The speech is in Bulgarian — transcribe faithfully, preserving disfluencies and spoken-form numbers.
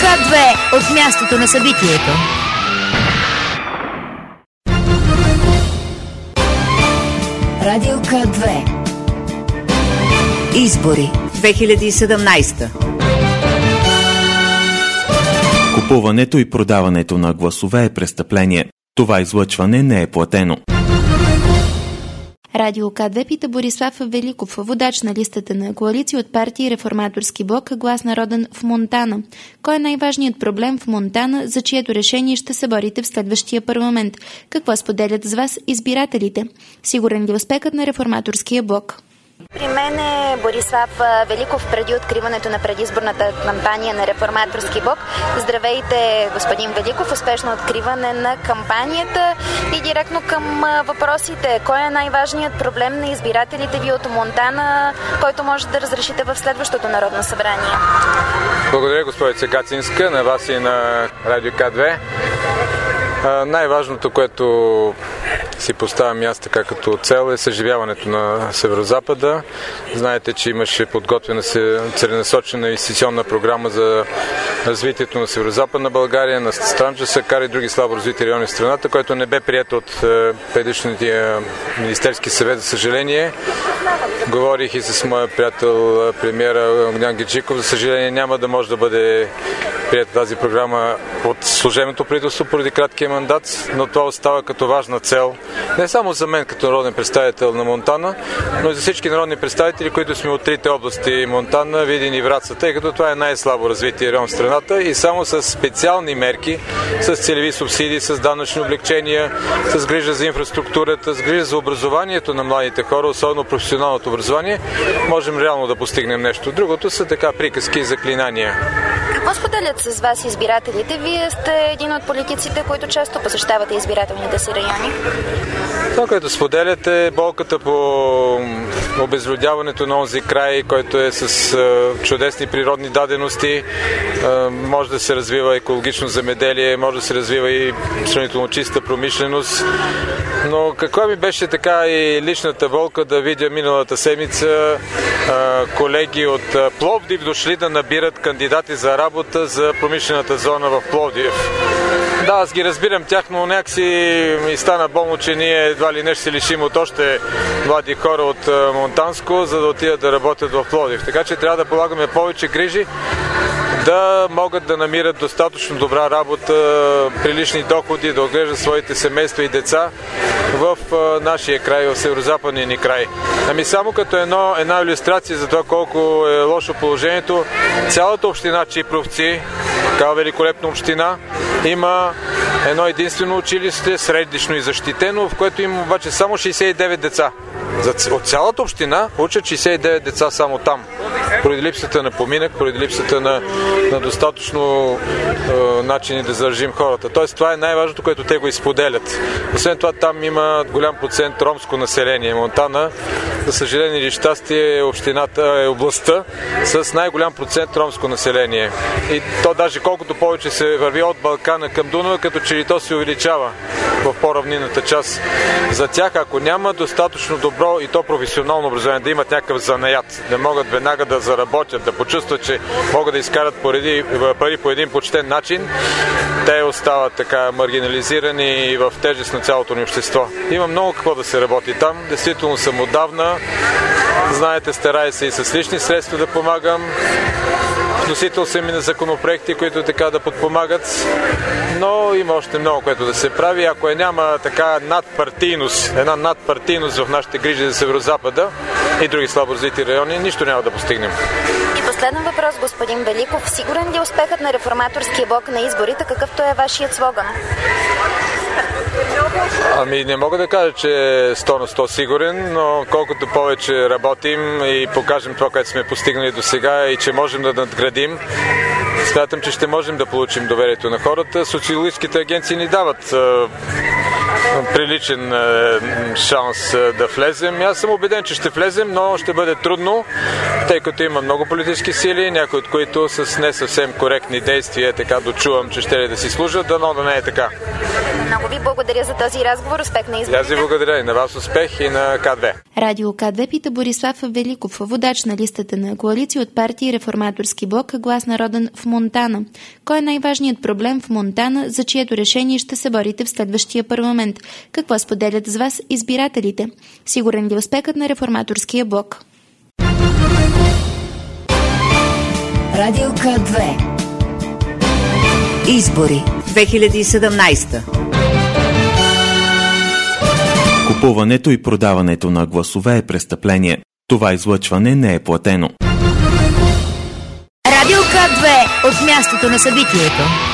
К две от мястото на събитието. Радио К две. Избори две хиляди и седемнадесета. Купуването и продаването на гласове е престъпление. Това излъчване не е платено. Радио К две пита Борислав Великов, водач на листата на коалиция от партии Реформаторски блок Глас народен в Монтана. Кой е най-важният проблем в Монтана, за чието решение ще се борите в следващия парламент? Какво споделят с вас избирателите? Сигурен ли успехът на Реформаторския блок? При мен е Борислав Великов преди откриването на предизборната кампания на Реформаторски блок. Здравейте, господин Великов, успешно откриване на кампанията и директно към въпросите. Кой е най-важният проблем на избирателите ви от Монтана, който може да разрешите в следващото Народно събрание? Благодаря, госпожица Кацинска, на вас и на Радио К две. Най-важното, което си поставям аз така като цел, е съживяването на Северозапада. Знаете, че имаше подготвена целенасочена инвестиционна програма за развитието на Северозападна България, на Странджа Сакар и други слабо развити райони в страната, който не бе прият от предишния Министерски съвет, за съжаление. Говорих и с моя приятел премиера Огнян Геджиков. За съжаление няма да може да бъде прията тази програма от служебното правителство поради краткия мандат, но това остава като важна цел. Не само за мен като народен представител на Монтана, но и за всички народни представители, които сме от трите области Монтана, Видин и Враца, тъй като това е най-слабо развитие район в страната и само с специални мерки, с целеви субсидии, с данъчни облегчения, с грижа за инфраструктурата, с грижа за образованието на младите хора, особено професионалното образование, можем реално да постигнем нещо. Другото са така приказки и заклинания. Какво споделят с вас избирателите? Вие сте един от политиците, които често посещавате избирателните си райони. Това, което споделят, е болката по обезлюдяването на онзи край, който е с чудесни природни дадености. Може да се развива екологично земеделие, може да се развива и сравнително чиста промишленост. Но каква ми беше така и личната болка да видя миналата седмица колеги от Пловдив дошли да набират кандидати за работа за промишлената зона в Пловдив. Да, аз ги разбирам тях, но някакси ми стана болно, че ние едва ли не ще се лишим от още млади хора от Монтанско, за да отидат да работят в Пловдив. Така че трябва да полагаме повече грижи да могат да намират достатъчно добра работа, прилични доходи, да отглеждат своите семейства и деца в нашия край, в северозападния ни край. Ами само като едно, една илюстрация за това колко е лошо положението, цялата община Чипровци, такава великолепна община, има едно единствено училище, средищно и защитено, в което има обаче само шейсет и девет деца. От цялата община учат шейсет и девет деца само там. Поради липсата на поминък, поради липсата на, на достатъчно е, начини да задържим хората. Тоест това е най-важното, което те го изподелят. Освен това там има голям процент ромско население. Монтана, за съжаление или щастие, общината е областта с най-голям процент ромско население. И то даже колкото повече се върви от Балкана към Дунава, като че ли то се увеличава в по-равнинната част. За тях, ако няма достатъчно добро и то професионално образование, да имат някакъв занаят, да могат веднага да заработят, да почувстват, че могат да изкарат пари, пари по един почтен начин, те остават така маргинализирани и в тежест на цялото ни общество. Има много какво да се работи там. Действително съм отдавна. Знаете, старая се и с лични средства да помагам. Вносител съм и на законопроекти, които така да подпомагат, но има още много, което да се прави. Ако е няма така надпартийност, една надпартийност в нашите грижи за Северозапада и други слабо развити райони, нищо няма да постигнем. И последен въпрос, господин Великов. Сигурен ли е успехът на Реформаторския блок на изборите, какъвто е вашият слоган? Ами не мога да кажа, че е сто на сто сигурен, но колкото повече работим и покажем това, което сме постигнали до сега и че можем да надградим, смятам, че ще можем да получим доверието на хората. Социологическите агенции ни дават е, приличен е, шанс е, да влезем. Аз съм убеден, че ще влезем, но ще бъде трудно. тъй като има много политически сили, някои от които с не съвсем коректни действия, така дочувам, че ще ли да си служат, дано да не е така. Много ви благодаря за този разговор. Успех на изборите. Аз ви благодаря и на вас успех и на К две. Радио К две пита Борислав Великов, водач на листата на коалиция от партии Реформаторски блок Глас народен в Монтана. Кой е най-важният проблем в Монтана, за чието решение ще се борите в следващия парламент? Какво споделят с вас избирателите? Сигурен ли успехът на Реформаторския блок? Радио К две. Избори две хиляди и седемнадесета. Купуването и продаването на гласове е престъпление. Това излъчване не е платено. Радио К две от мястото на събитието.